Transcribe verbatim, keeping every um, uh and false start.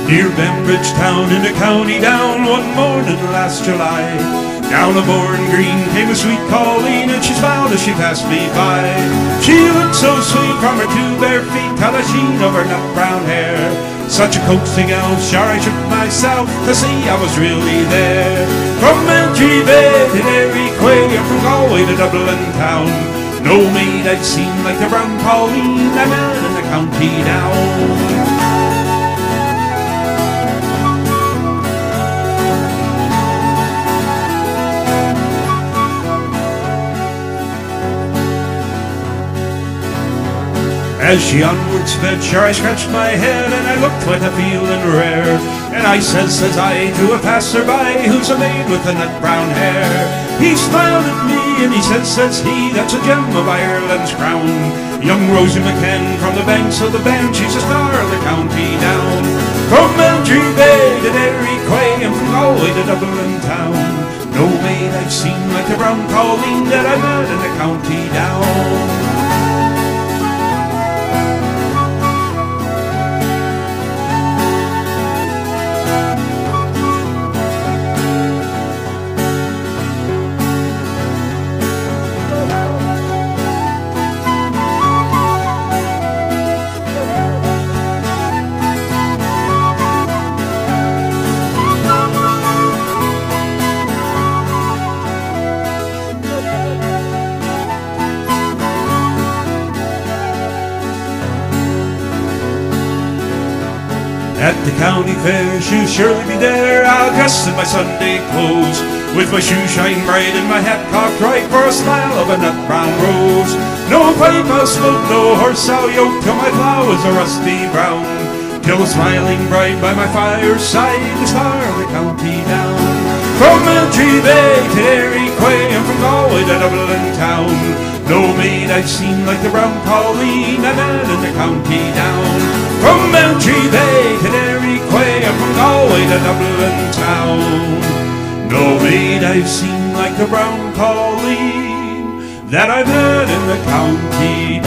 Near Bembridge town in the county down one morning last July. Down a Bourne Green came a sweet Colleen, and she smiled as she passed me by. She looked so sweet from her two bare feet to the sheen of her nut brown hair. Such a coaxing elf, sure I shook myself to see I was really there. From Bantry Bay to Derry Quay, and from Galway to Dublin town, no maid I'd seen like the brown Colleen I met in the county down. As she onward sped, sure I scratched my head, and I looked with a feeling rare. And I says, says I, to a passer-by, who's a maid with a nut brown hair. He smiled at me, and he says, says he, that's a gem of Ireland's crown. Young Rosie McCann from the banks of the Bann, she's a star of the county down. From Bantry Bay to Derry Quay, and from Galway to Dublin town, no maid I've seen like the brown Colleen that I met in the county down. At the county fair, she'll surely be there. I'll dress in my Sunday clothes, with my shoes shine bright and my hat cocked right, for a smile of a nut brown rose. No pipe I'll smoke, no horse I'll yoke, till my plough is a rusty brown, till a smiling bride by my fireside, the star of the county down. From Bantry Bay to Derry Quay, and from Galway to Dublin town, no maid I've seen like the brown Colleen I met in the county down. From Bantry Bay to Derry Quay, and from Galway to Dublin town, no maid I've seen like the brown Colleen that I met in the county